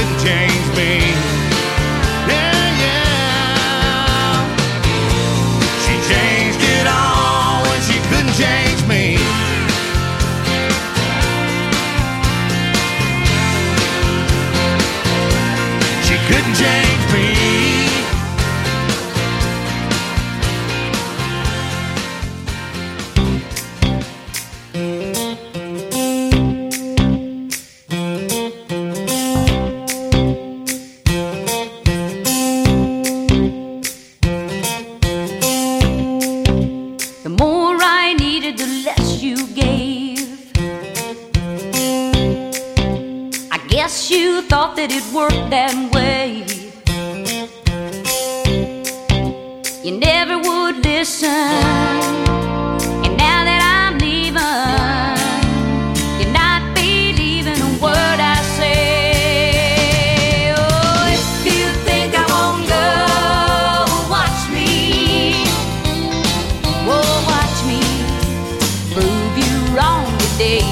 couldn't change me. Yeah, yeah. She changed it all when she couldn't change me. She couldn't change me. Thought that it worked that way. You never would listen, and now that I'm leaving, you're not believing a word I say. Oh, if you think I won't go, watch me. Oh, watch me prove you wrong today.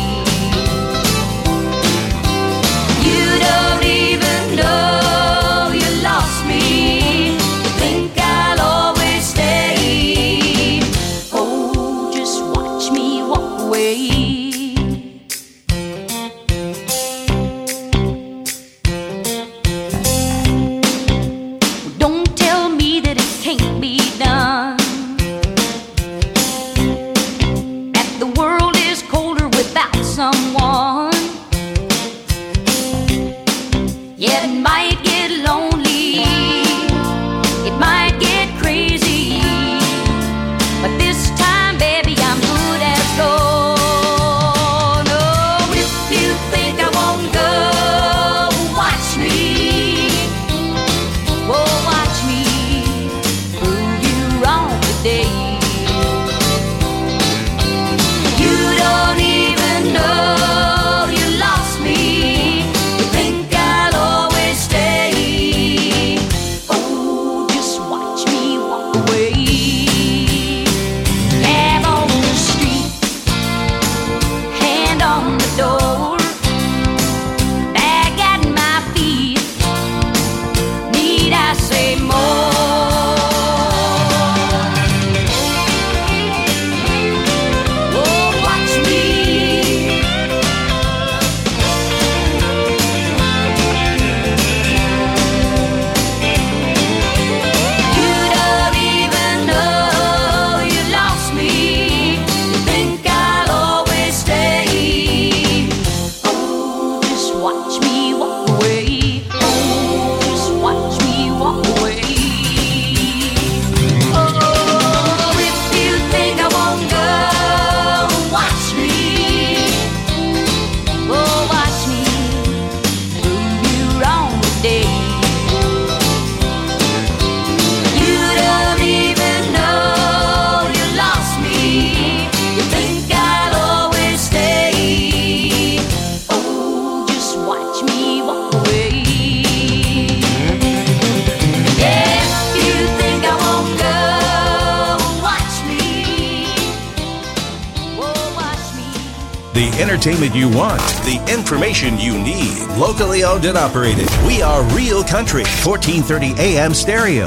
Entertainment you want, the information you need. Locally owned and operated. We are Real Country, 1430 AM stereo,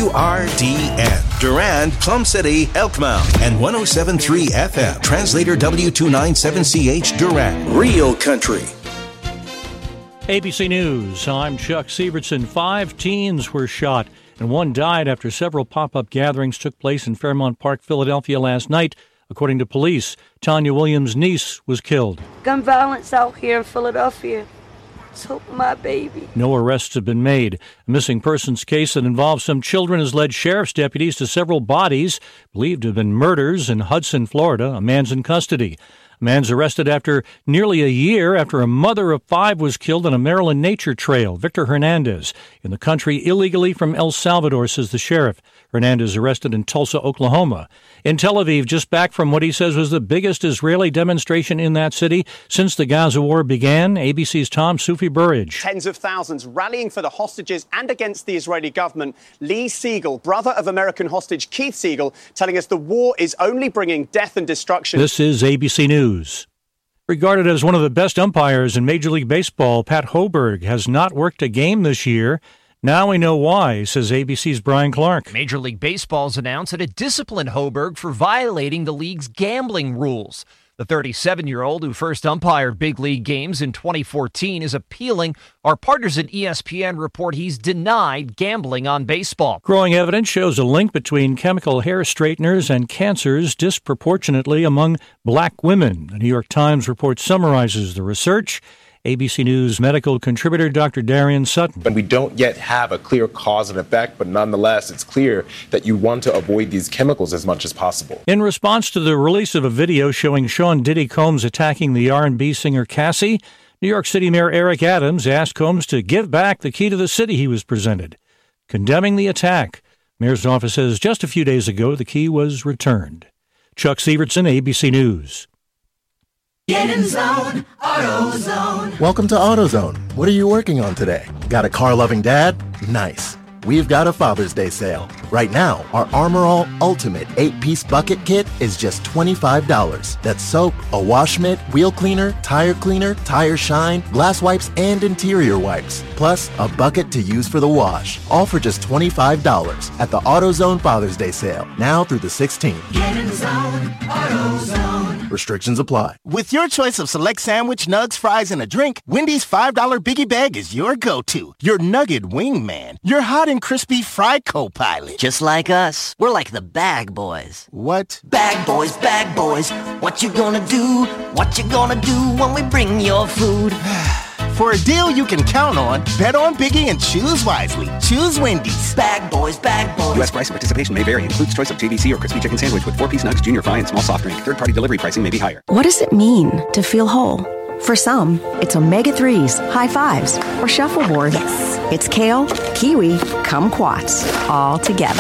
WRDN. Durand, Plum City, Elkmount, and 107.3 FM. Translator W297CH Durand. Real Country. ABC News, I'm Chuck Sievertson. 5 teens were shot and 1 died after several pop-up gatherings took place in Fairmount Park, Philadelphia last night. According to police, Tanya Williams' niece was killed. Gun violence out here in Philadelphia. So my baby. No arrests have been made. A missing persons case that involves some children has led sheriff's deputies to several bodies believed to have been murders in Hudson, Florida. A man's in custody. A man's arrested after nearly a year after a mother of 5 was killed on a Maryland nature trail. Victor Hernandez in the country illegally from El Salvador, says the sheriff. Hernandez arrested in Tulsa, Oklahoma. In Tel Aviv, just back from what he says was the biggest Israeli demonstration in that city since the Gaza war began. ABC's Tom Sufi Burridge. Tens of thousands rallying for the hostages and against the Israeli government. Lee Siegel, brother of American hostage Keith Siegel, telling us the war is only bringing death and destruction. This is ABC News. Regarded as one of the best umpires in Major League Baseball, Pat Hoberg has not worked a game this year. Now we know why, says ABC's Brian Clark. Major League Baseball's announced that it disciplined Hoberg for violating the league's gambling rules. The 37-year-old who first umpired big league games in 2014 is appealing. Our partners at ESPN report he's denied gambling on baseball. Growing evidence shows a link between chemical hair straighteners and cancers disproportionately among black women. The New York Times report summarizes the research. ABC News medical contributor Dr. Darian Sutton. And we don't yet have a clear cause and effect, but nonetheless, it's clear that you want to avoid these chemicals as much as possible. In response to the release of a video showing Sean Diddy Combs attacking the R&B singer Cassie, New York City Mayor Eric Adams asked Combs to give back the key to the city he was presented. Condemning the attack, Mayor's office says just a few days ago the key was returned. Chuck Severson, ABC News. Get in zone, AutoZone. Welcome to AutoZone. What are you working on today? Got a car-loving dad? Nice. We've got a Father's Day sale. Right now, our Armor All Ultimate 8-piece bucket kit is just $25. That's soap, a wash mitt, wheel cleaner, tire shine, glass wipes, and interior wipes. Plus, a bucket to use for the wash. All for just $25 at the AutoZone Father's Day sale. Now through the 16th. Get in zone, AutoZone. Restrictions apply. With your choice of select sandwich, nugs, fries, and a drink, Wendy's $5 Biggie Bag is your go-to. Your nugget wingman. Your hot and crispy fry co-pilot. Just like us. We're like the Bag Boys. What? Bag Boys, what you gonna do? What you gonna do when we bring your food? For a deal you can count on, bet on Biggie and choose wisely. Choose Wendy's. Bag Boys. U.S. price and participation may vary. Includes choice of JVC or crispy chicken sandwich with 4-piece nugs, junior fry, and small soft drink. Third-party delivery pricing may be higher. What does it mean to feel whole? For some, it's omega-3s, high fives, or shuffleboard. Yes. It's kale, kiwi, kumquats, all together.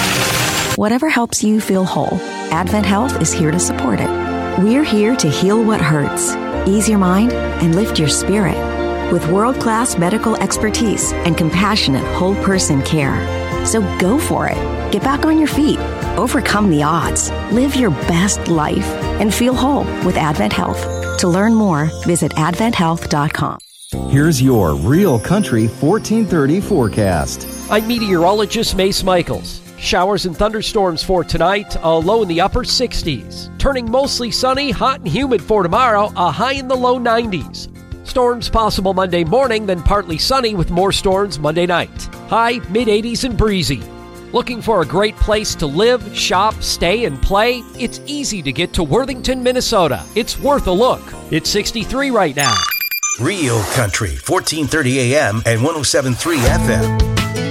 Whatever helps you feel whole, Advent Health is here to support it. We're here to heal what hurts, ease your mind, and lift your spirit. With world-class medical expertise and compassionate whole-person care. So go for it. Get back on your feet. Overcome the odds. Live your best life and feel whole with Advent Health. To learn more, visit adventhealth.com. Here's your Real Country 1430 forecast. I'm meteorologist Mace Michaels. Showers and thunderstorms for tonight, a low in the upper 60s. Turning mostly sunny, hot and humid for tomorrow, a high in the low 90s. Storms possible Monday morning, then partly sunny with more storms Monday night. High, mid-80s and breezy. Looking for a great place to live, shop, stay, and play? It's easy to get to Worthington, Minnesota. It's worth a look. It's 63 right now. Real Country, 1430 AM and 107.3 FM.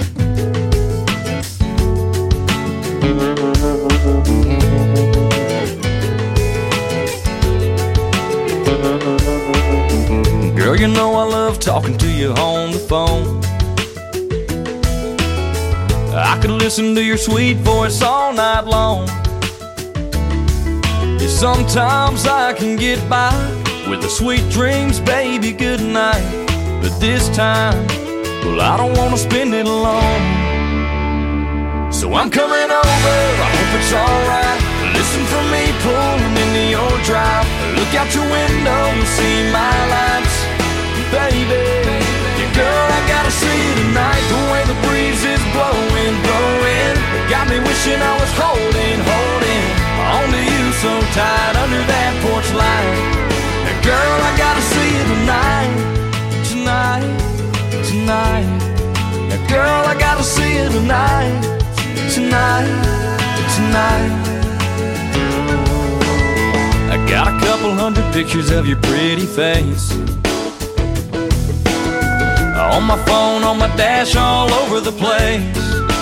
Girl, you know I love talking to you on the phone. I could listen to your sweet voice all night long. Yeah, sometimes I can get by with the sweet dreams, baby, good night. But this time, well, I don't want to spend it alone. So I'm coming over, I hope it's alright. Listen for me pulling into your drive. Look out your window, you'll see my lights. Baby, yeah, girl, I gotta see you tonight. The way the breeze is blowing, blowing, it got me wishing I was holding onto you so tight under that porch light. Yeah, girl, I gotta see you tonight. Yeah, girl, I gotta see you tonight. I got a couple hundred pictures of your pretty face on my phone, on my dash, all over the place.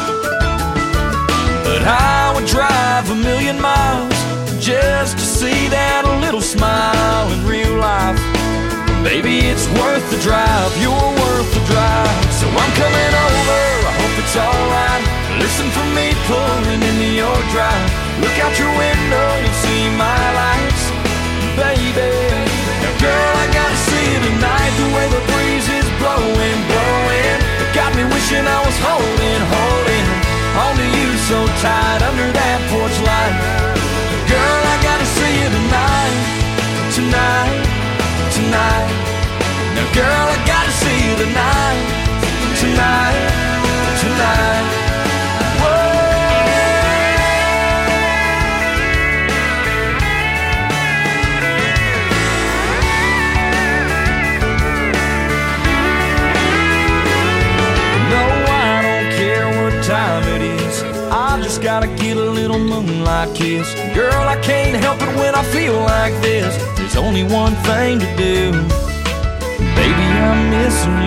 But I would drive 1,000,000 miles just to see that little smile in real life. Baby, it's worth the drive, you're worth the drive. So I'm coming over, I hope it's alright. Listen for me pulling into your drive. Look out your window, you'll see my lights. Baby, now girl, I gotta see you tonight. The way the breeze is blowing, blowing, it got me wishing I was holding onto you so tight under that porch light. Girl, I gotta see you tonight. tonight, tonight. Gotta get a little moonlight kiss. Girl, I can't help it when I feel like this. There's only one thing to do. Baby, I'm missing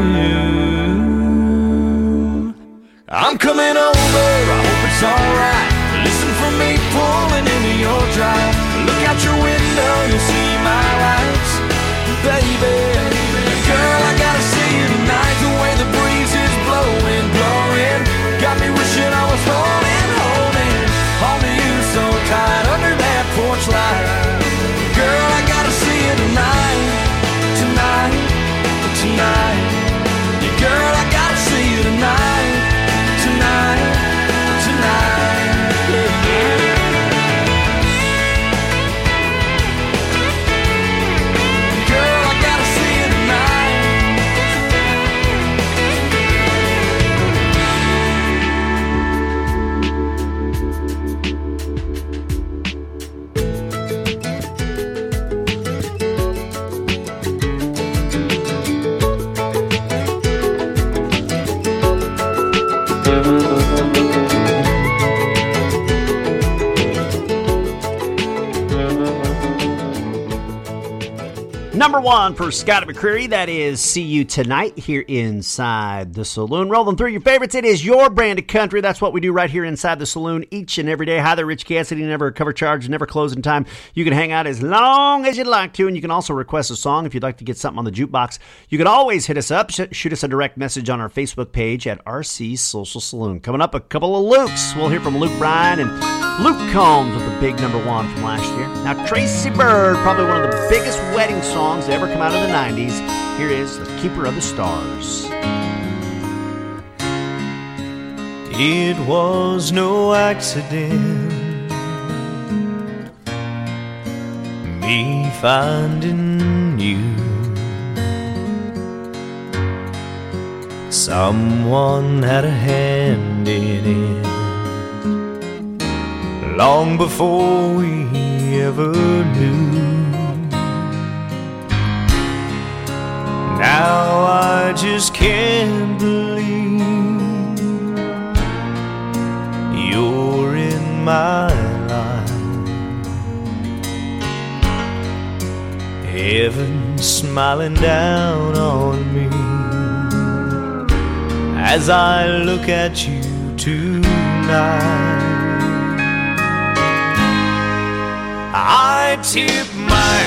you. I'm coming over, I hope it's alright. Listen for me pulling into your drive. Look out your window, you'll see my lights. Baby, girl, I gotta see you tonight. The way the breeze is blowing, blowing. Got me wishing I was holding onto you so tight under that porch light. Girl, I gotta see you tonight, tonight, tonight. Yeah, girl, I gotta see you tonight, tonight, tonight. Yeah, yeah. Girl, I gotta see you tonight. Number one for Scott McCreery, that is See You Tonight here inside the saloon. Rolling through your favorites, it is your brand of country. That's what we do right here inside the saloon each and every day. Hi there, Rich Cassidy, never a cover charge, never closing time. You can hang out as long as you'd like to, and you can also request a song if you'd like to get something on the jukebox. You can always hit us up, shoot us a direct message on our Facebook page at RC Social Saloon. Coming up, a couple of Lukes. We'll hear from Luke Bryan and Luke Combs with the big number one from last year. Now, Tracy Byrd, probably one of the biggest wedding songs to ever come out of the 90s. Here is The Keeper of the Stars. It was no accident, me finding you. Someone had a hand in it long before we ever knew. Now I just can't believe you're in my life. Heaven smiling down on me as I look at you tonight. I tip my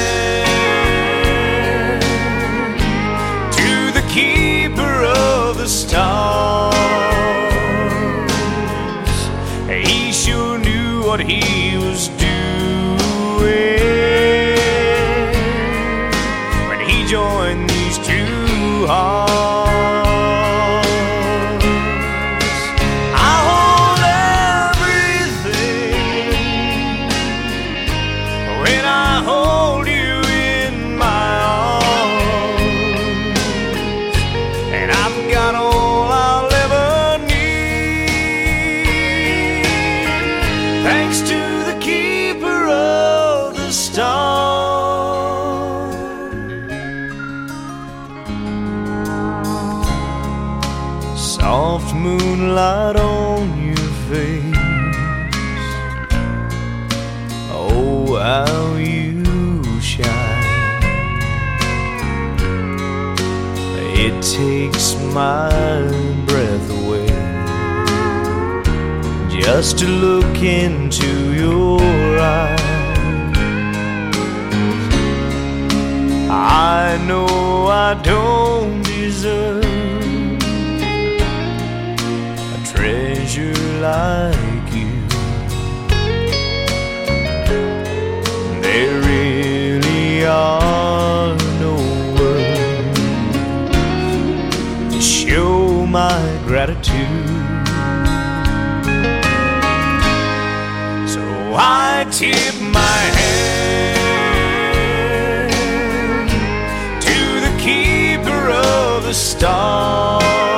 hand to the keeper of the stars. He sure knew what he was doing when he joined these two hearts. Soft moonlight on your face, oh how you shine. It takes my breath away just to look into your eyes. I know I don't deserve treasure like you. There really are no words to show my gratitude. So I tip my hand to the keeper of the stars.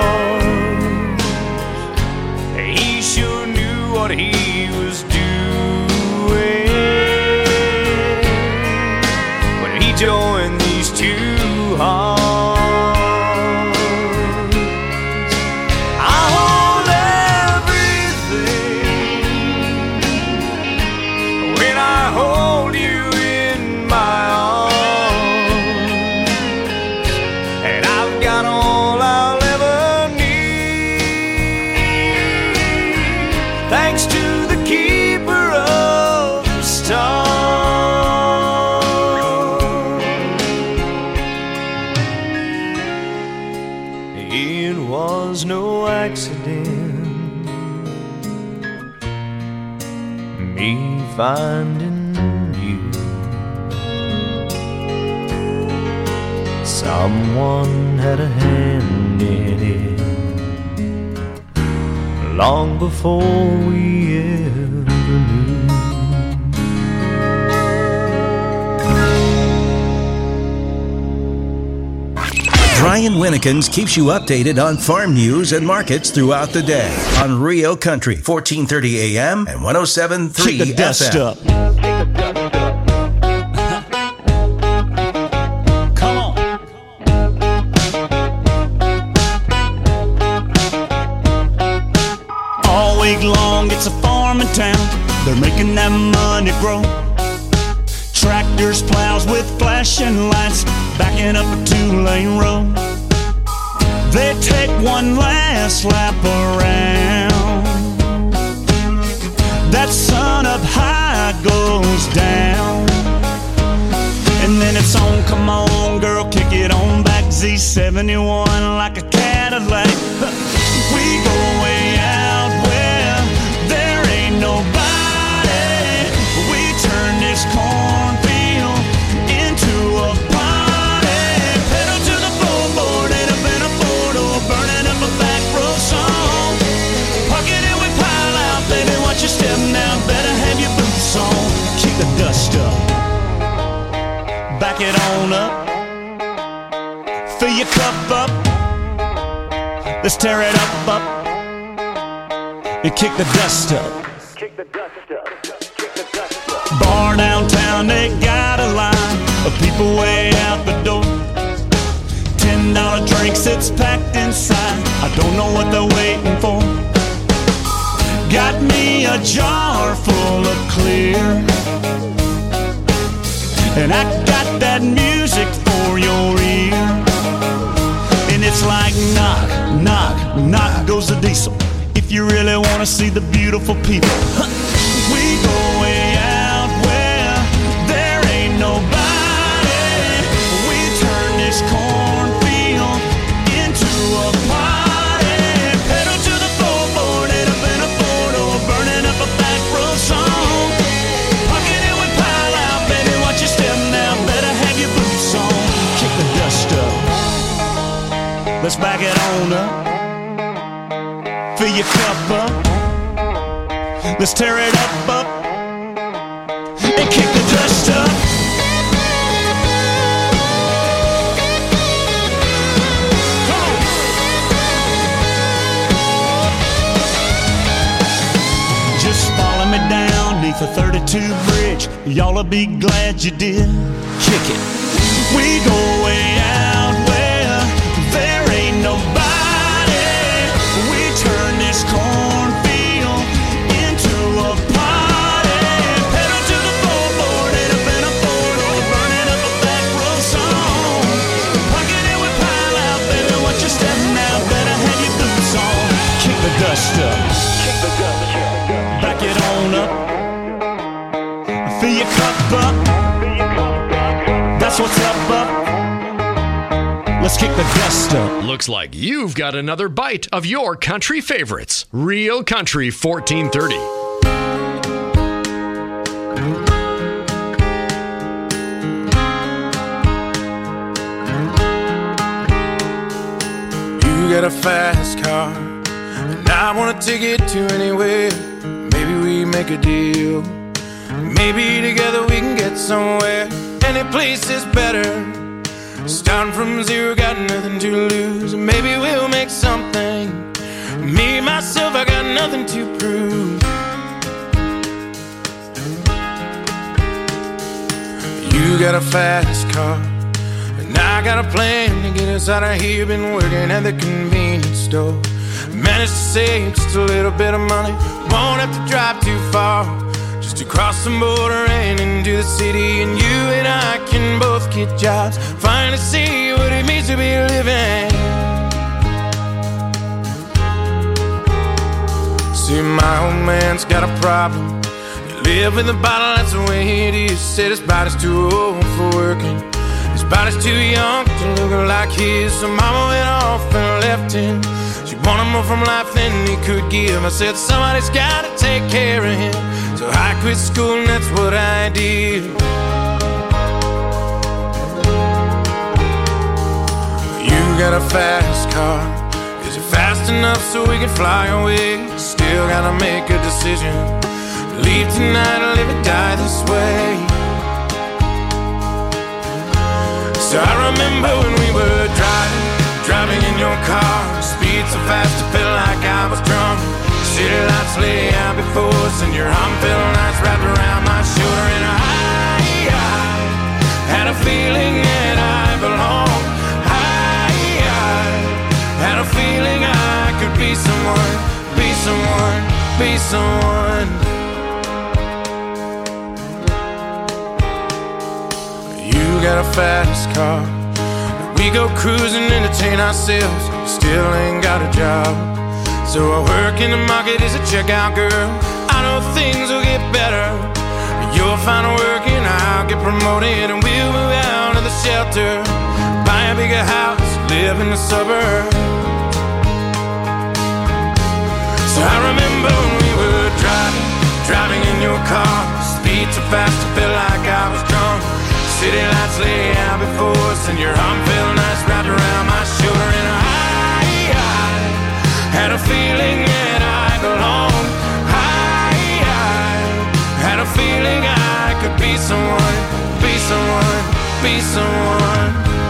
it was no accident, me finding you. Someone had a hand in it long before we ever knew. Brian Winnekins keeps you updated on farm news and markets throughout the day on Rio Country, 1430 AM and 107.3 Kick the dust FM. up. Come on. All week long, it's a farming town. They're making that money grow. Tractors, plows with flashing lights, backing up a two-lane road. They take one last lap around. That sun up high goes down, and then it's on, come on girl, kick it on back. Z71 like a Cadillac. We go way out where there ain't nobody. We turn this cornfield into a party. Pedal to the floorboard and up in a four-door, burning up a back row song. Park it and we pile out, baby, watch your step now, better have your boots on. Kick the dust up, back it on up, fill your cup up, let's tear it up, and kick the dust up. Bar downtown, they got a line of people way out the door. $10 drinks, it's packed inside. I don't know what they're waiting for. Got me a jar full of clear, and I got that music for your ear. And it's like knock, knock, knock goes the diesel. If you really want to see the beautiful people, we go way out where there ain't nobody. We turn this cornfield into a party. Pedal to the floorboard and up in a four-door, burning up a back row song. Pocket it with pile out, baby, watch your step now, better have your boots on. Kick the dust up, let's back it on up, fill your cup up, let's tear it up, and kick the dust up. Come on. Just follow me down neath the 32 bridge, y'all'll be glad you did. Kick it. We go way out where there ain't nobody. We turn this cornfield into a party. Pedal to the floorboard and up in a four-door, burning up a back row song. Pocket it with pile out, baby, watch your step now, better have your boots on. Kick the dust up, back it on up, fill your cup up, that's what's up. Let's kick the dust up. Looks like you've got another bite of your country favorites. Real Country 1430. You got a fast car, and I want to take it to anywhere. Maybe we make a deal. Maybe together we can get somewhere. Any place is better. Starting from zero, got nothing to lose. Maybe we'll make something. Me, myself, I got nothing to prove. You got a fast car, and I got a plan to get us out of here. Been working at the convenience store. Managed to save just a little bit of money. Won't have to drive too far, just to cross the border and into the city. And you and I can both get jobs, finally see what it means to be living. See, my old man's got a problem. He live with a bottle, that's the way it is. Said his body's too old for working, his body's too young to look like his. So mama went off off and left him. She wanted more from life than he could give. I said, somebody's gotta take care of him. So I quit school and that's what I did. You got a fast car. Is it fast enough so we can fly away? Still gotta make a decision. Leave tonight or live or die this way. So I remember when we were driving in your car. Speed so fast it felt like I was drunk. City lights lay out before us, and your arm felt nice wrapped around my shoulder. And I had a feeling that I belonged. I had a feeling I could be someone, be someone, be someone. You got a fast car. We go cruising, entertain ourselves. Still ain't got a job. So I work in the market as a checkout girl. I know things will get better. You'll find work and I'll get promoted, and we'll move out of the shelter, buy a bigger house, live in the suburbs. So I remember when we were driving in your car. Speed so fast it felt like I was drunk. City lights lay out before us, and your arm felt nice wrapped around my shoulder. And I had a feeling that I belonged. I had a feeling I could be someone, be someone, be someone.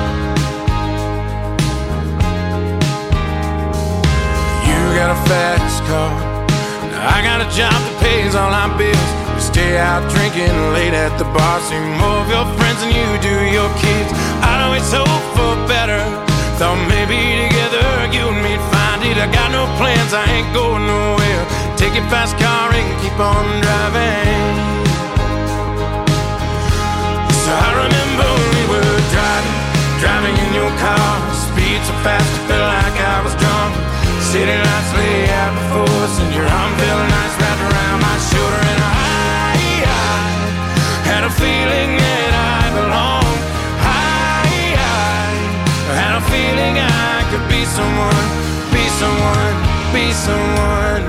You got a fast car. I got a job that pays all our bills. We stay out drinking late at the bar. See more of your friends than you do your kids. I'd always hope for better. Thought maybe together you and me'd find it. I got no plans, I ain't going nowhere. Take your fast car and keep on driving. So I remember when we were driving in your car. Speed so fast it felt like I was drunk. City lights lay out before us, and your arm felt nice wrapped around my shoulder. And I had a feeling that I belonged. I had a feeling I could be someone, be someone, be someone.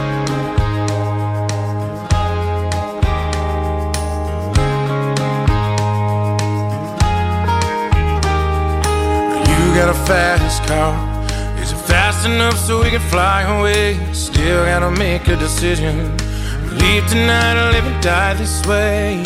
You got a fast car. Is it fast enough so we can fly away? Still gotta make a decision. Leave tonight or live and die this way.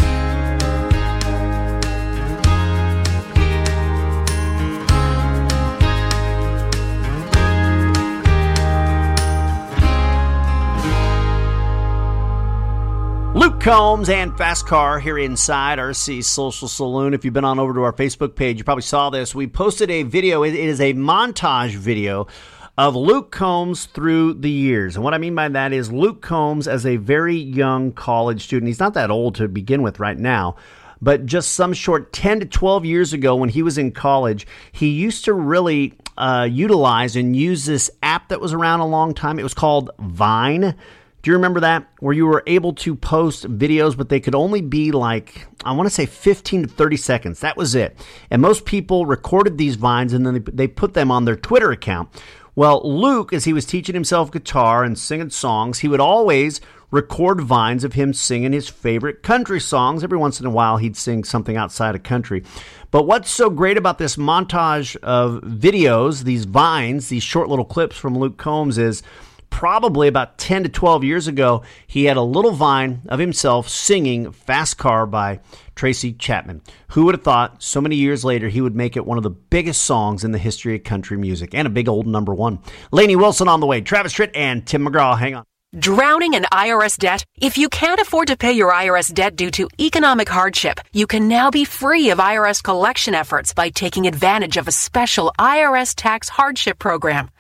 Luke Combs and Fast Car here inside RC Social Saloon. If you've been on over to our Facebook page, you probably saw this. We posted a video. It is a montage video of Luke Combs through the years. And what I mean by that is Luke Combs as a very young college student. He's not that old to begin with right now, but just some short 10 to 12 years ago when he was in college, he used to really utilize and use this app that was around a long time. It was called Vine. Do you remember that? Where you were able to post videos, but they could only be like, I want to say 15 to 30 seconds. That was it. And most people recorded these Vines and then they put them on their Twitter account. Well, Luke, as he was teaching himself guitar and singing songs, he would always record Vines of him singing his favorite country songs. Every once in a while, he'd sing something outside of country. But what's so great about this montage of videos, these Vines, these short little clips from Luke Combs is probably about 10 to 12 years ago, he had a little Vine of himself singing Fast Car by Tracy Chapman. Who would have thought so many years later he would make it one of the biggest songs in the history of country music and a big old number one. Lainey Wilson on the way. Travis Tritt and Tim McGraw. Hang on. Drowning in IRS debt? If you can't afford to pay your IRS debt due to economic hardship, you can now be free of IRS collection efforts by taking advantage of a special IRS tax hardship program.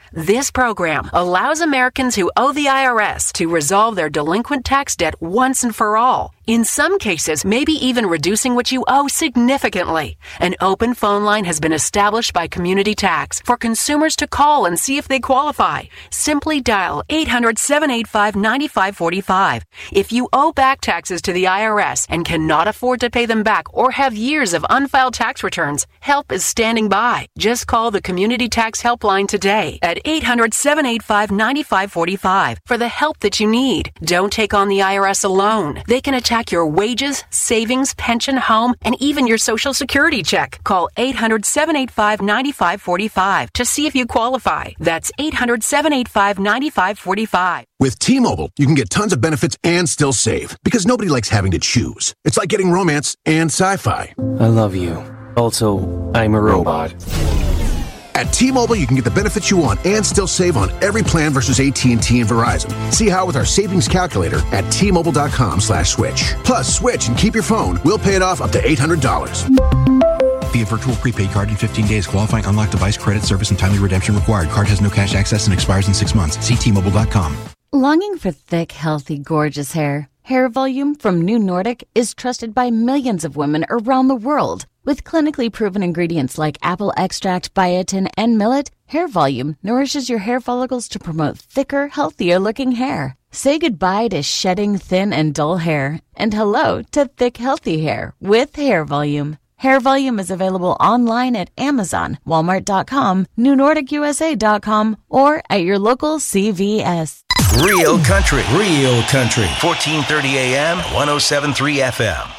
This program allows Americans who owe the IRS to resolve their delinquent tax debt once and for all. In some cases, maybe even reducing what you owe significantly. An open phone line has been established by Community Tax for consumers to call and see if they qualify. Simply dial 800-785-9545. If you owe back taxes to the IRS and cannot afford to pay them back or have years of unfiled tax returns, help is standing by. Just call the Community Tax Helpline today at 800-785-9545 for the help that you need. Don't take on the IRS alone. They can attack your wages, savings, pension, home, and even your Social Security check. Call 800-785-9545 to see if you qualify. That's 800-785-9545. With T-Mobile, you can get tons of benefits and still save, because nobody likes having to choose. It's like getting romance and sci-fi. I love you. Also, I'm a robot. At T-Mobile, you can get the benefits you want and still save on every plan versus AT&T and Verizon. See how with our savings calculator at T-Mobile.com/switch. Plus, switch and keep your phone. We'll pay it off up to $800. Via virtual prepaid card in 15 days. Qualifying unlocked device, credit, service, and timely redemption required. Card has no cash access and expires in 6 months. See T-Mobile.com. Longing for thick, healthy, gorgeous hair? Hair Volume from New Nordic is trusted by millions of women around the world. With clinically proven ingredients like apple extract, biotin, and millet, Hair Volume nourishes your hair follicles to promote thicker, healthier-looking hair. Say goodbye to shedding thin and dull hair, and hello to thick, healthy hair with Hair Volume. Hair Volume is available online at Amazon, Walmart.com, NewNordicUSA.com, or at your local CVS. Real country. 1430 AM, 107.3 FM.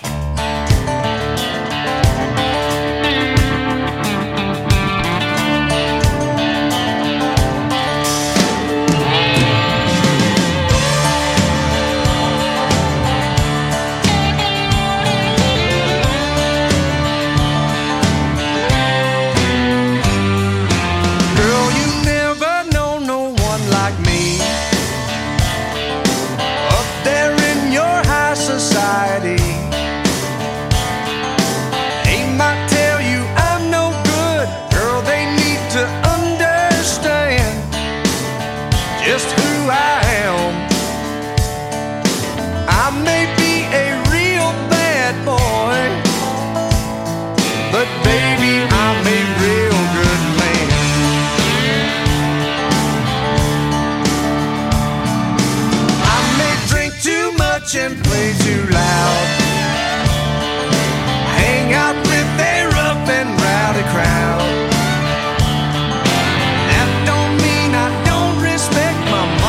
And play too loud. Hang out with a rough and rowdy crowd. That don't mean I don't respect my mom.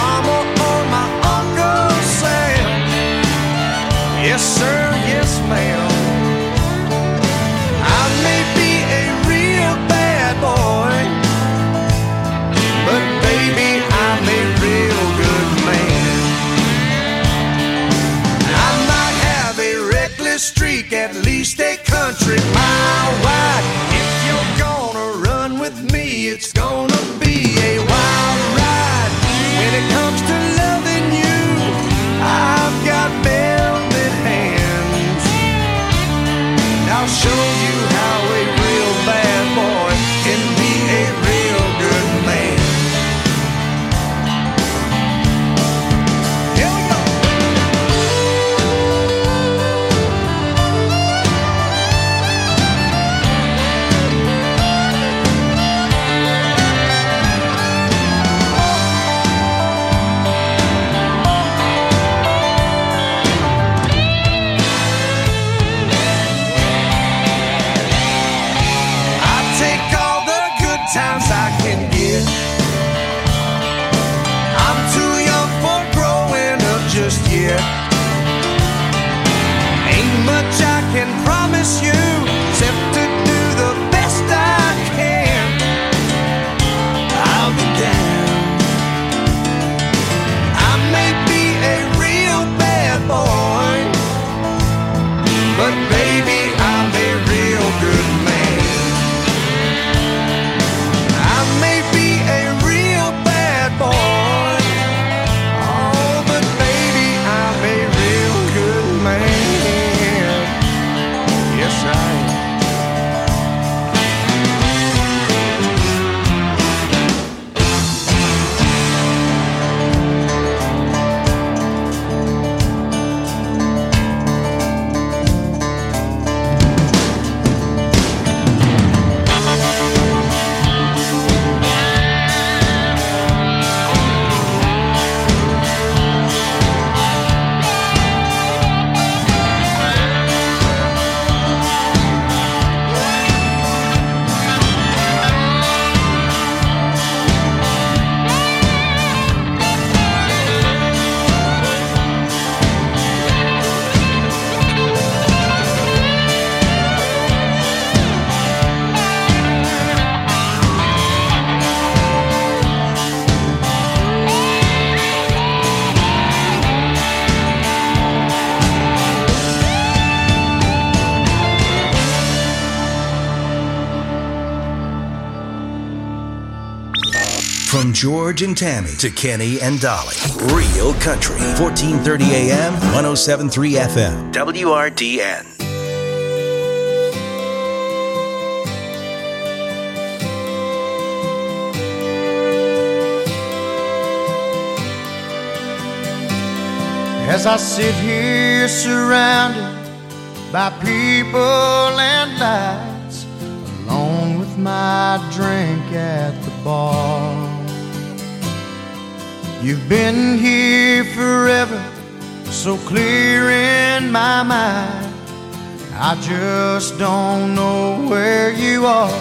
George and Tammy to Kenny and Dolly. Real Country, 1430 AM, 107.3 FM, WRDN. As I sit here surrounded by people and lights, alone with my drink at the bar. You've been here forever, so clear in my mind, I just don't know where you are.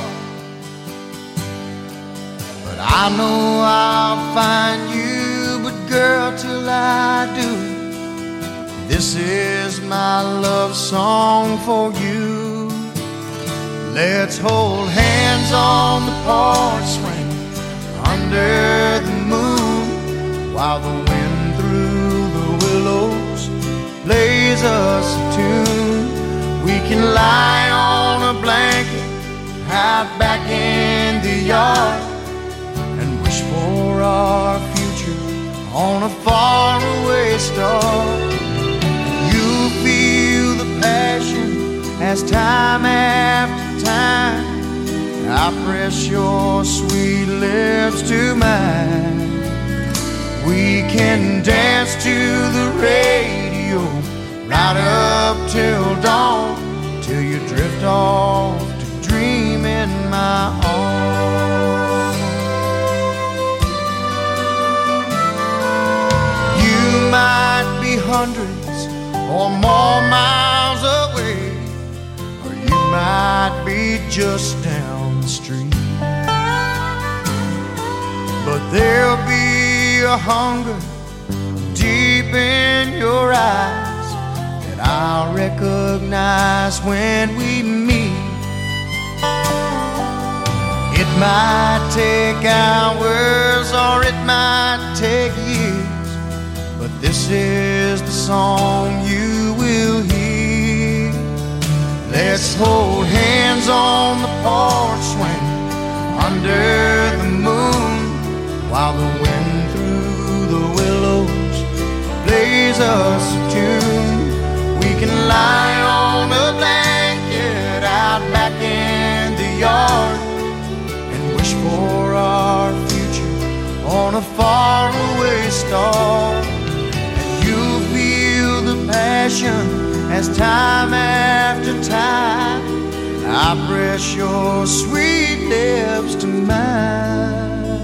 But I know I'll find you, but girl, till I do, this is my love song for you. Let's hold hands on the porch swing under the moon, while the wind through the willows plays us a tune. We can lie on a blanket out back in the yard and wish for our future on a faraway star. Feel the passion as time after time I press your sweet lips to mine. We can dance to the radio right up till dawn, till you drift off to dream in my arms. You might be hundreds or more miles away, or you might be just down the street. But there'll be a hunger deep in your eyes that I'll recognize when we meet. It might take hours or it might take years, but this is the song you will hear. Let's hold hands on the porch swing under the moon, while the wind through the willows plays us a tune. We can lie on a blanket out back in the yard and wish for our future on a faraway star. You feel the passion as time after time I press your sweet lips to mine.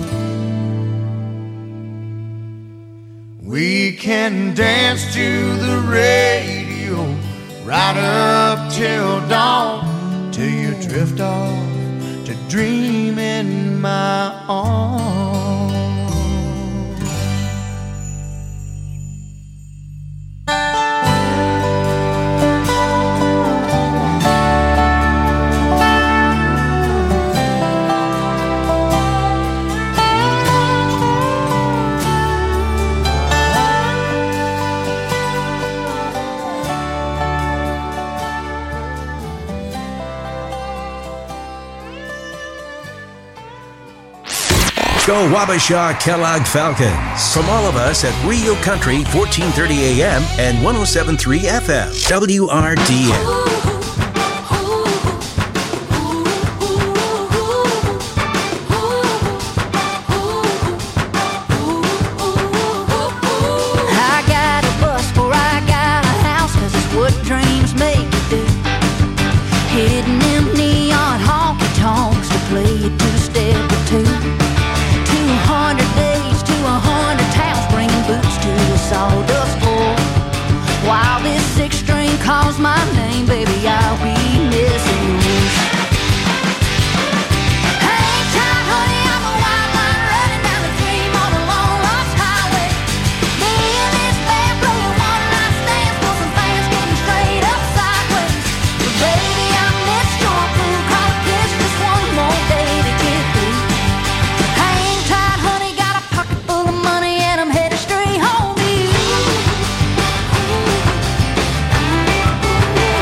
We can dance to the radio right up till dawn, till you drift off to dream in my arms. Go Wabasha Kellogg Falcons. From all of us at Rio Country, 1430 AM and 107.3 FM, WRDN. Sawdust floor. While this six string calls my name, baby, I'll be missing you. Hang tight, honey, I'm a wild line running down the dream on a long lost highway. Me and this band playing one night stands for some fans getting straight up sideways. But baby, I missed your crew, call a kiss just one more day to get through. Hang tight, honey, got a pocket full of money and I'm headed straight home.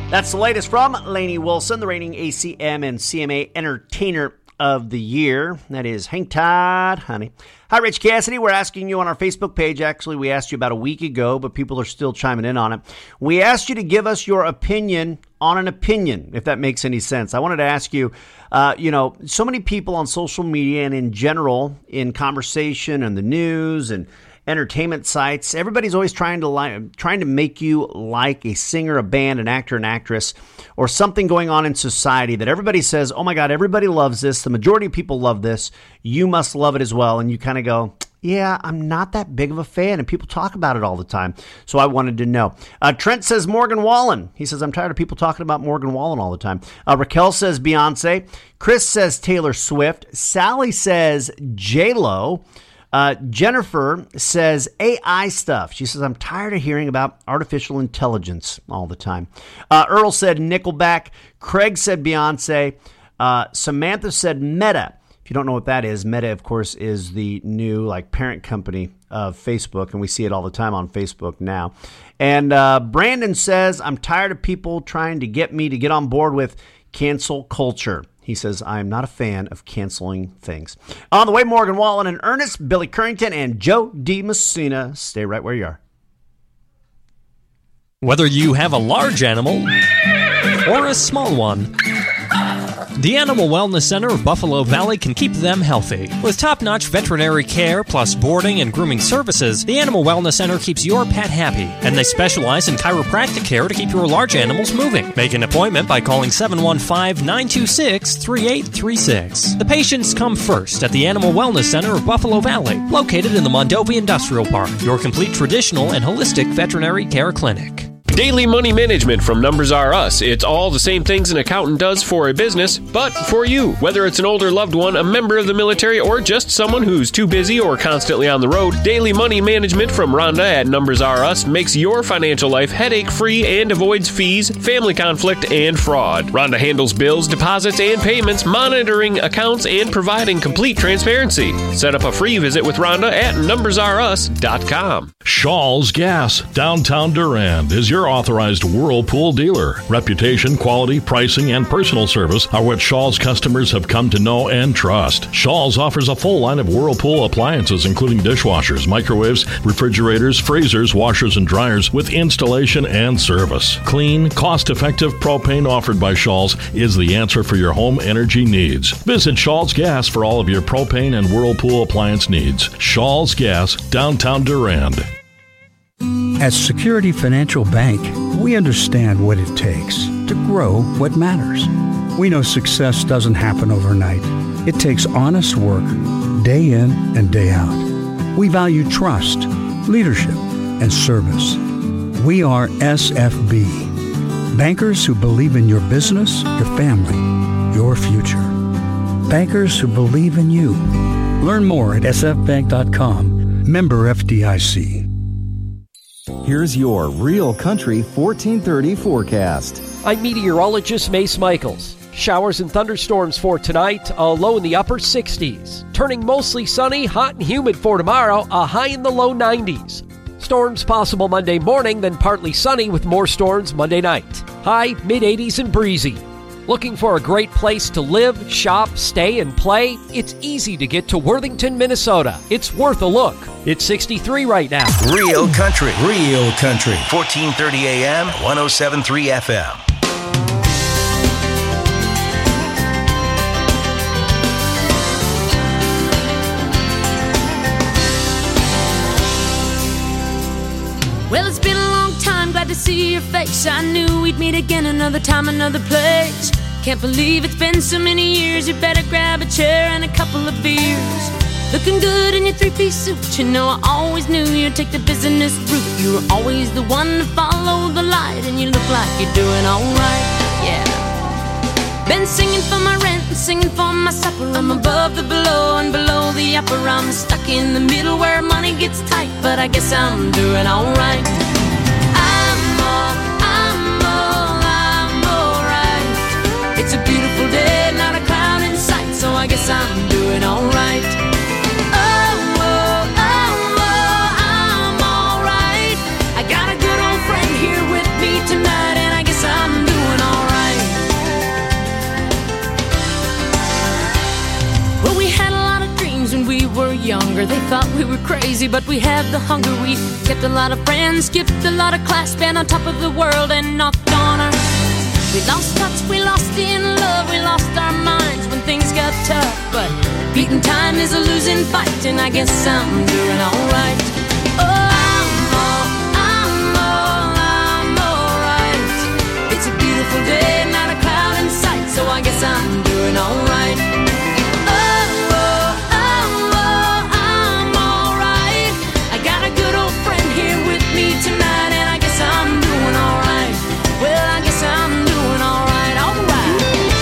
That's the latest from Lainey Wilson, the reigning ACM and CMA Entertainer of the Year. That is Hang Tight, Honey. Hi, Rich Cassidy. We're asking you on our Facebook page. Actually, we asked you about a week ago, but people are still chiming in on it. We asked you to give us your opinion on an opinion, if that makes any sense. I wanted to ask you, so many people on social media and in general in conversation and the news and entertainment sites, everybody's always trying to make you like a singer, a band, an actor, an actress, or something going on in society that everybody says, oh my God, everybody loves this. The majority of people love this. You must love it as well. And you kind of go, yeah, I'm not that big of a fan, and people talk about it all the time. So I wanted to know. Trent says Morgan Wallen. He says, I'm tired of people talking about Morgan Wallen all the time. Raquel says Beyonce. Chris says Taylor Swift. Sally says J-Lo. Jennifer says AI stuff. She says, I'm tired of hearing about artificial intelligence all the time. Earl said Nickelback. Craig said Beyonce. Samantha said Meta. If you don't know what that is, Meta, of course, is the new parent company of Facebook, and we see it all the time on Facebook now. And Brandon says, I'm tired of people trying to get me to get on board with cancel culture. He says, I am not a fan of canceling things. On the way, Morgan Wallen and Ernest, Billy Currington, and Joe DiMessina. Stay right where you are. Whether you have a large animal or a small one, the Animal Wellness Center of Buffalo Valley can keep them healthy. With top-notch veterinary care plus boarding and grooming services, the Animal Wellness Center keeps your pet happy, and they specialize in chiropractic care to keep your large animals moving. Make an appointment by calling 715-926-3836. The patients come first at the Animal Wellness Center of Buffalo Valley, located in the Mondovi Industrial Park, your complete traditional and holistic veterinary care clinic. Daily Money Management from Numbers R Us. It's all the same things an accountant does for a business, but for you. Whether it's an older loved one, a member of the military, or just someone who's too busy or constantly on the road, Daily Money Management from Rhonda at Numbers R Us makes your financial life headache-free and avoids fees, family conflict, and fraud. Rhonda handles bills, deposits, and payments, monitoring accounts, and providing complete transparency. Set up a free visit with Rhonda at numbersrus.com. Shaw's Gas, downtown Durand, is your authorized Whirlpool dealer. Reputation, quality, pricing, and personal service are what Shaw's customers have come to know and trust. Shaw's offers a full line of Whirlpool appliances, including dishwashers, microwaves, refrigerators, freezers, washers, and dryers with installation and service. Clean, cost-effective propane offered by Shaw's is the answer for your home energy needs. Visit Shaw's Gas for all of your propane and Whirlpool appliance needs. Shaw's Gas, downtown Durand. At Security Financial Bank, we understand what it takes to grow what matters. We know success doesn't happen overnight. It takes honest work, day in and day out. We value trust, leadership, and service. We are SFB, bankers who believe in your business, your family, your future. Bankers who believe in you. Learn more at sfbank.com, member FDIC. Here's your Real Country 1430 forecast. I'm meteorologist Mace Michaels. Showers and thunderstorms for tonight, a low in the upper 60s. Turning mostly sunny, hot and humid for tomorrow, a high in the low 90s. Storms possible Monday morning, then partly sunny with more storms Monday night. High, mid-80s and breezy. Looking for a great place to live, shop, stay, and play? It's easy to get to Worthington, Minnesota. It's worth a look. It's 63 right now. Real Country. 1430 AM, 107.3 FM. Well, it's been a long time, glad to see your face. I knew we'd meet again another time, another place. Can't believe it's been so many years. You better grab a chair and a couple of beers. Looking good in your three-piece suit. You know I always knew you'd take the business route. You were always the one to follow the light, and you look like you're doing alright, yeah. Been singing for my rent and singing for my supper. I'm above the below and below the upper. I'm stuck in the middle where money gets tight, but I guess I'm doing alright. I'm alright. It's a beautiful day, not a cloud in sight, so I guess I'm doing alright. I'm alright. I got a good old friend here with me tonight, and I guess I'm doing younger, they thought we were crazy, but we had the hunger. We kept a lot of friends, skipped a lot of class, been on top of the world and knocked on our. We lost touch, we lost in love, we lost our minds when things got tough. But beating time is a losing fight, and I guess I'm doing alright. Oh, I'm alright. It's a beautiful day, not a cloud in sight, so I guess I'm doing alright. Tonight, and I guess I'm doing alright. Well, I guess I'm doing alright, alright.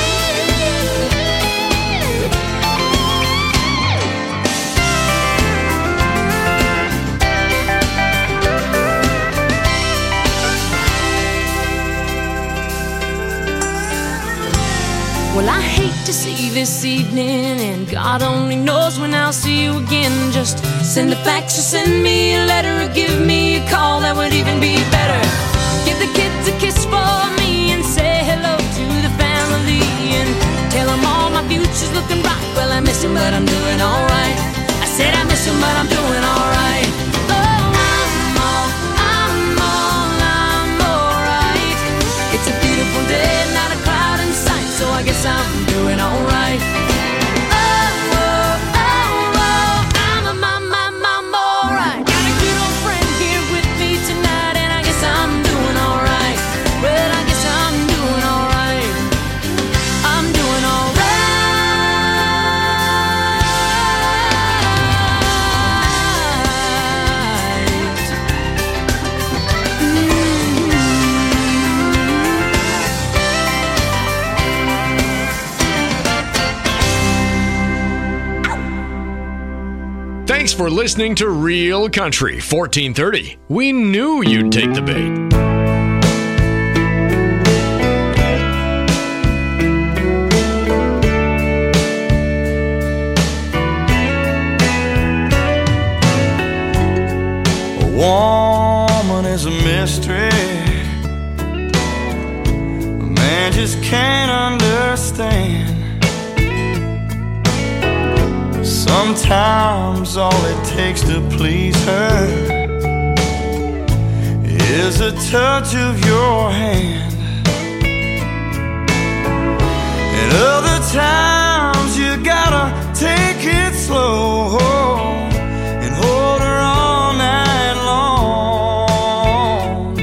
Well, I hate to see this evening, and God only knows when I'll see you again. Just send a fax or send me a letter or give me a call, that would even be better. Give the kids a kiss for me and say hello to the family, and tell them all my future's looking bright. Well, I miss them, but I'm doing alright. I said I miss them, but I'm doing alright. Oh, I'm alright. It's a beautiful day, not a cloud in sight, so I guess I'm doing alright. Thanks for listening to Real Country 1430. We knew you'd take the bait. A woman is a mystery a man just can't understand. Sometimes all it takes to please her is a touch of your hand. And other times you gotta take it slow and hold her all night long.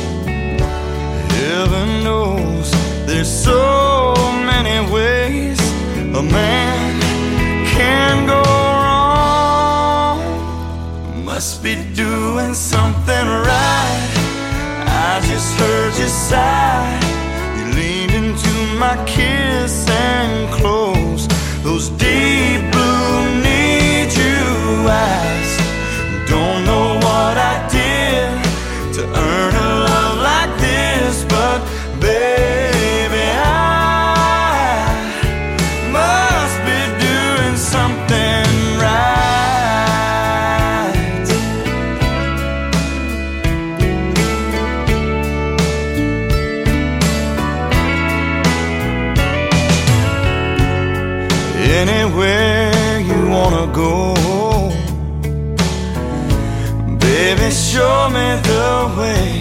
Heaven knows there's so many ways a man can go wrong. Must be doing something right. I just heard you sigh. You leaned into my kiss and closed those deep blue need you eyes. Don't know what I did to earn a love like this, but baby, I must be doing something right. Anywhere you wanna go, baby, show me the way.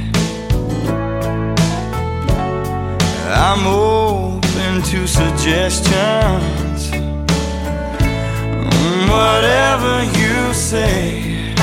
I'm open to suggestions, whatever you say.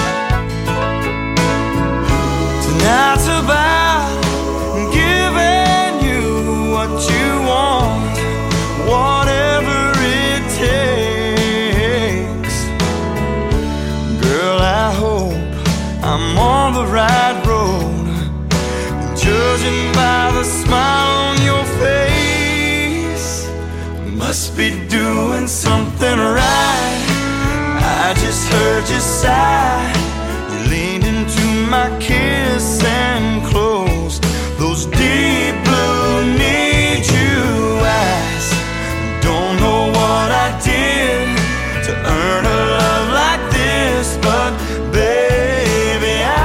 Tonight's about giving you what you want, whatever it takes. Girl, I hope I'm on the right road, judging by the smile on your face. Must be doing something right. I just heard you sigh. You leaned into my kiss and closed those deep blue need you eyes. Don't know what I did to earn a love like this, but baby, I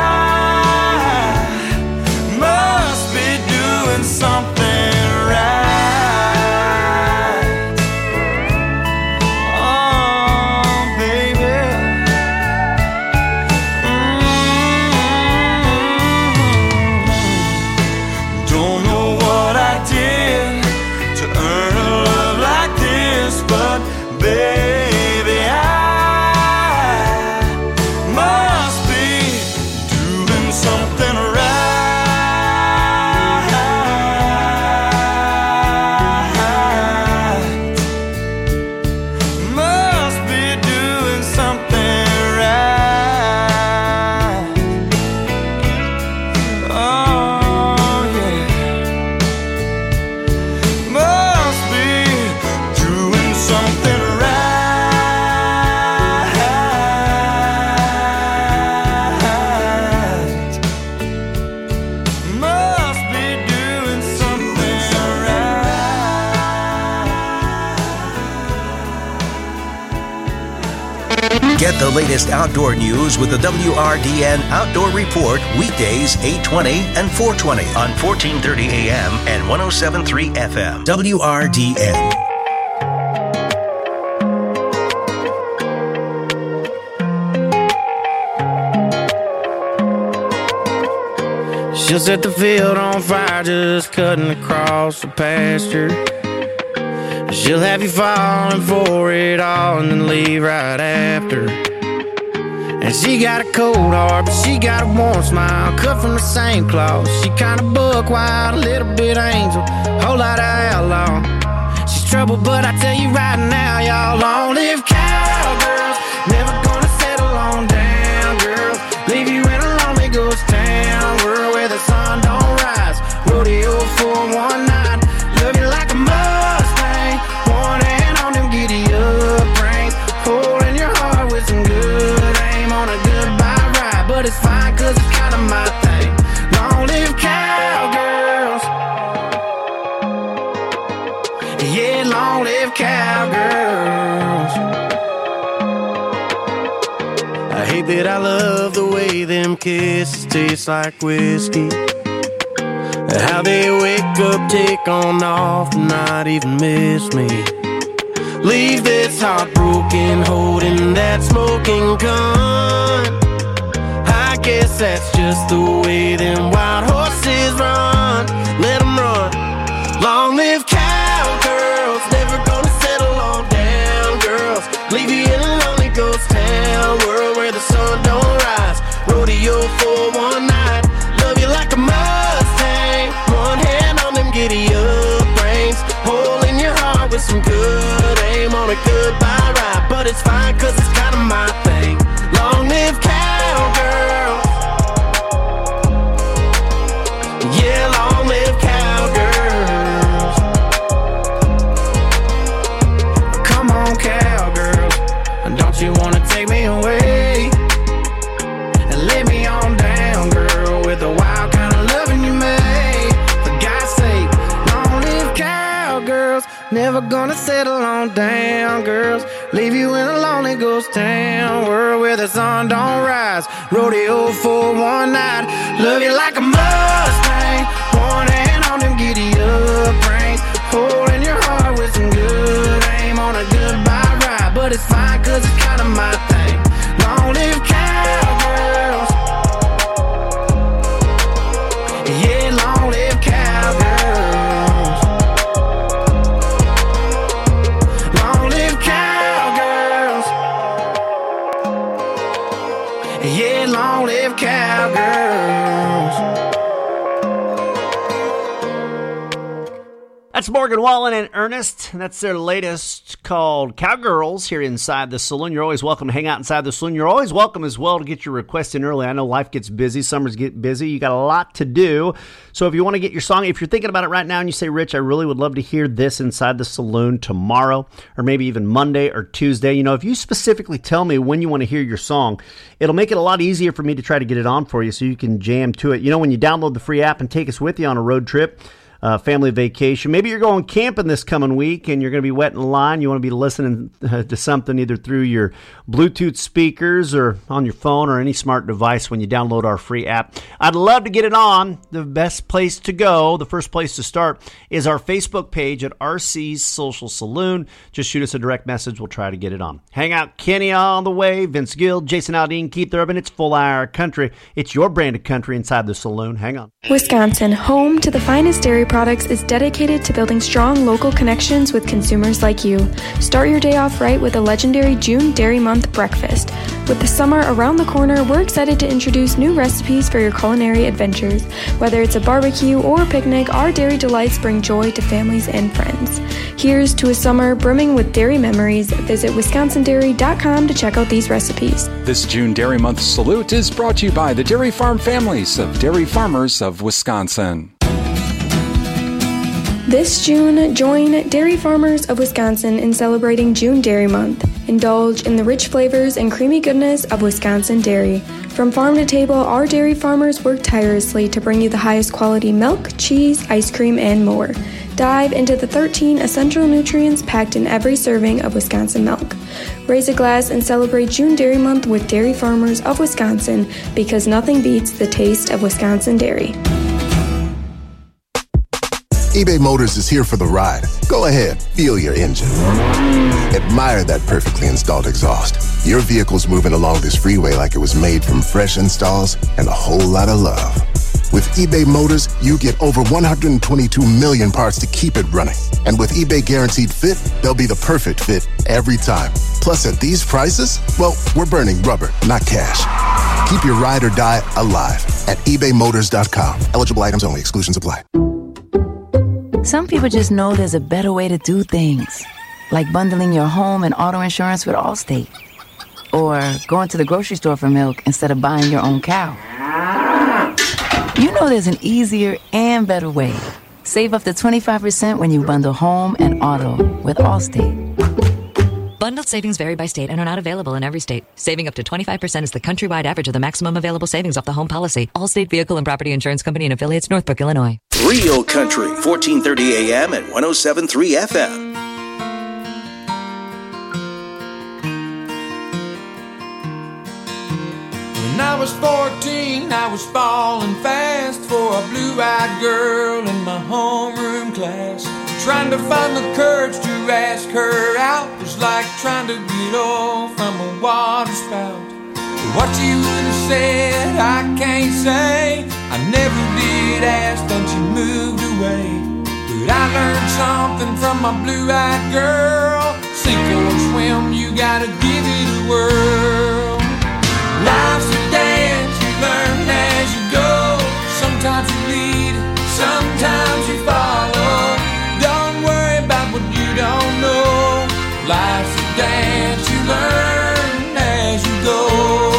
must be doing something right. Oh, baby, Get the latest outdoor news with the WRDN Outdoor Report weekdays 8:20 and 4:20 on 1430 AM and 107.3 FM. WRDN. She'll set the field on fire just cutting across the pasture. She'll have you falling for it all and then leave right after. And she got a cold heart, but she got a warm smile, cut from the same cloth. She kinda buck wild, a little bit angel, whole lot of outlaw. She's trouble, but I tell you right now, y'all, long live cowgirls. Never gonna settle on down, girls. Leave you in a lonely ghost town, world where the sun don't rise. Rodeo for one night, love you like a Mustang. One hand on them giddy up reins, holding your heart with some good aim on a goodbye ride. But it's fine, cause it's kinda my thing. Long live cowgirls. Yeah, long live cowgirls. I hate that I love the way them kisses taste like whiskey. How they wake up, take on off, and not even miss me. Leave this heartbroken, holding that smoking gun. I guess that's just the way them wild horses run. Let them run. Long live cowgirls, never gonna settle on down, girls. Leave you in a lonely ghost town, world where the sun don't rise. Rodeo for one night, love you like a Mustang. One hand on them giddy up reins, holding your heart with some good aim on a goodbye ride. But it's fine, cause it's kinda my thing. Long live cowgirls. Yeah, long live cowgirls. Come on, cowgirls, don't you wanna take me away and lay me on down, girl, with the wild kind of loving you made. For God's sake, long live cowgirls. Never gonna settle on down, girls. Leave you in a lonely ghost town, world where the sun don't rise. Rodeo for one night, love you like a Mustang. One hand on them giddy up reins, holding your heart with some good aim on a goodbye ride. But it's fine, cause it's kinda my thing. Long live cowgirls. Yeah, long live cowgirls. Long live cowgirls. Yeah, long live cowgirls. That's Morgan Wallen and Ernest. That's their latest called Cowgirls here inside the saloon. You're always welcome to hang out inside the saloon. You're always welcome as well to get your request in early. I know life gets busy. Summers get busy. You got a lot to do. So if you want to get your song, if you're thinking about it right now and you say, Rich, I really would love to hear this inside the saloon tomorrow or maybe even Monday or Tuesday. You know, if you specifically tell me when you want to hear your song, it'll make it a lot easier for me to try to get it on for you so you can jam to it. You know, when you download the free app and take us with you on a road trip, family vacation. Maybe you're going camping this coming week and you're going to be waiting in line. You want to be listening to something either through your Bluetooth speakers or on your phone or any smart device when you download our free app. I'd love to get it on. The best place to go, the first place to start, is our Facebook page at RC's Social Saloon. Just shoot us a direct message. We'll try to get it on. Hang out, Kenny on the way, Vince Gill, Jason Aldean, Keith Urban. It's Full Hour Country. It's your brand of country inside the saloon. Hang on. Wisconsin, home to the finest dairy products, is dedicated to building strong local connections with consumers like you. Start your day off right with a legendary June Dairy Month breakfast. With the summer around the corner, we're excited to introduce new recipes for your culinary adventures. Whether it's a barbecue or a picnic, our dairy delights bring joy to families and friends. Here's to a summer brimming with dairy memories. Visit wisconsindairy.com to check out these recipes. This June Dairy Month salute is brought to you by the Dairy Farm families of Dairy Farmers of Wisconsin. This June, join Dairy Farmers of Wisconsin in celebrating June Dairy Month. Indulge in the rich flavors and creamy goodness of Wisconsin dairy. From farm to table, our dairy farmers work tirelessly to bring you the highest quality milk, cheese, ice cream, and more. Dive into the 13 essential nutrients packed in every serving of Wisconsin milk. Raise a glass and celebrate June Dairy Month with Dairy Farmers of Wisconsin, because nothing beats the taste of Wisconsin dairy. eBay Motors is here for the ride. Go ahead, feel your engine. Admire that perfectly installed exhaust. Your vehicle's moving along this freeway like it was made from fresh installs and a whole lot of love. With eBay Motors, you get over 122 million parts to keep it running. And with eBay Guaranteed Fit, they'll be the perfect fit every time. Plus, at these prices, well, we're burning rubber, not cash. Keep your ride or die alive at ebaymotors.com. Eligible items only. Exclusions apply. Some people just know there's a better way to do things. Like bundling your home and auto insurance with Allstate. Or going to the grocery store for milk instead of buying your own cow. You know there's an easier and better way. Save up to 25% when you bundle home and auto with Allstate. Bundled savings vary by state and are not available in every state. Saving up to 25% is the countrywide average of the maximum available savings off the home policy. Allstate Vehicle and Property Insurance Company and affiliates, Northbrook, Illinois. Real Country, 1430 AM and 107.3 FM. When I was 14, I was falling fast for a blue-eyed girl in my homeroom class. Trying to find the courage to ask her out was like trying to get oil from a water spout. What she would have said, I can't say. I never did ask, then she moved away. But I learned something from my blue-eyed girl. Sink or swim, you gotta give it a whirl. Life's a dance, you learn as you go. Sometimes you lead, sometimes you follow. Don't worry about what you don't know. Life's a dance, you learn as you go.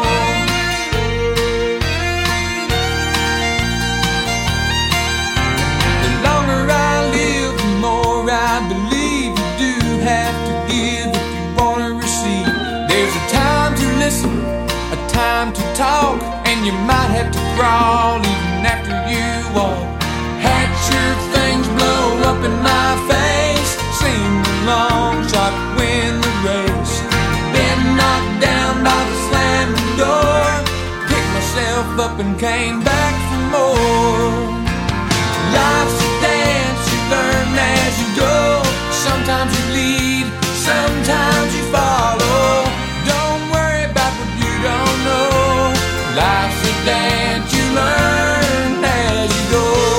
The longer I live, the more I believe you do have to give if you want to receive. There's a time to listen, a time to talk, and you might have to crawl even after you walk. Had your things blow up in my face, sing the long shot, win the race. Been knocked down by the slamming door, picked myself up and came back for more. Life's a dance, you learn as you go. Sometimes you lead, sometimes you follow. Don't worry about what you don't know. Life's a dance, you learn as you go.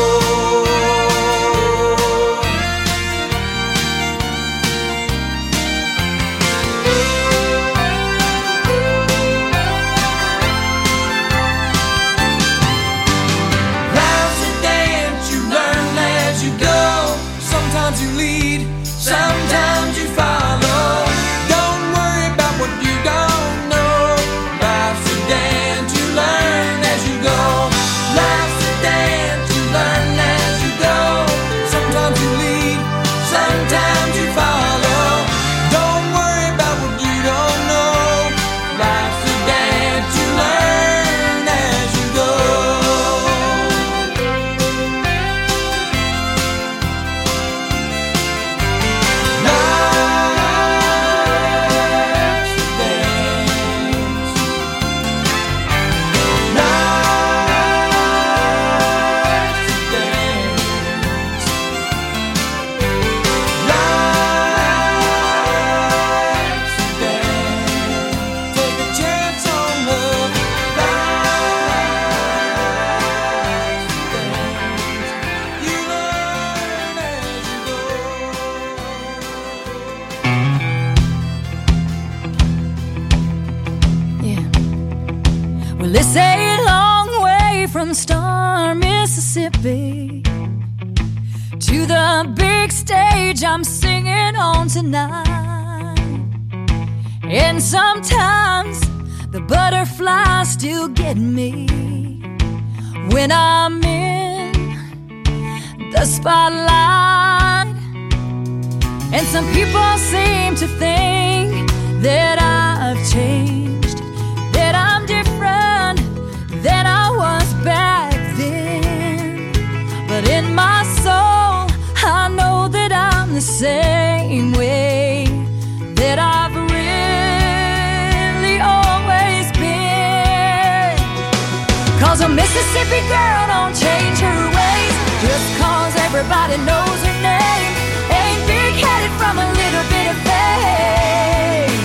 Life's a dance, you learn as you go. Sometimes you lead, sometimes you follow. Don't worry about what you don't know. Life's a dance, you learn as you go. Life's a dance, you learn as you go. Sometimes you lead, sometimes you follow. Don't worry about what you don't know. Life's a dance, you learn as you go. Well, it's a long way from Star, Mississippi to the big stage I'm singing on tonight. And sometimes the butterflies still get me when I'm in the spotlight. And some people seem to think that I've changed, that I'm different than I was back then. But in my soul, I girl don't change her ways just 'cause everybody knows her name. Ain't big-headed from a little bit of fame.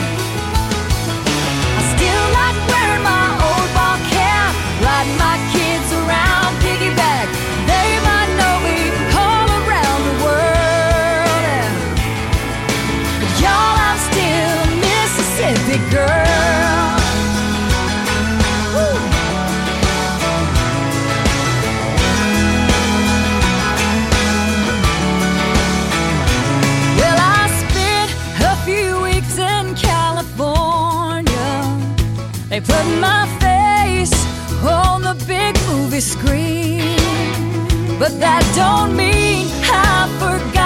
I still like wearing my old ball cap, riding my kids around piggyback. They might know me all around the world. But y'all, I'm still a Mississippi girl. Woo. Well, I spent a few weeks in California. They put my face on the big movie screen, but that don't mean I forgot